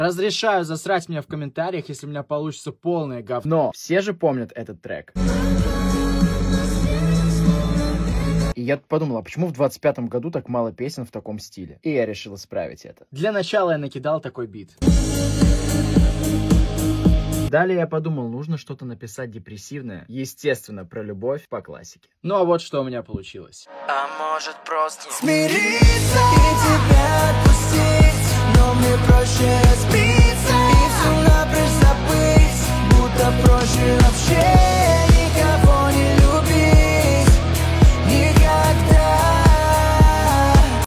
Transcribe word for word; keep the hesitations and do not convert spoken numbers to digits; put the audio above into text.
Разрешаю засрать меня в комментариях, если у меня получится полное говно. Все же помнят этот трек. И я подумал, а почему в двадцать пятом году так мало песен в таком стиле? И я решил исправить это. Для начала я накидал такой бит. Далее я подумал, нужно что-то написать депрессивное, естественно, про любовь по классике. Ну а вот что у меня получилось. А может просто смириться и тебя отпустить, но мне проще разбить.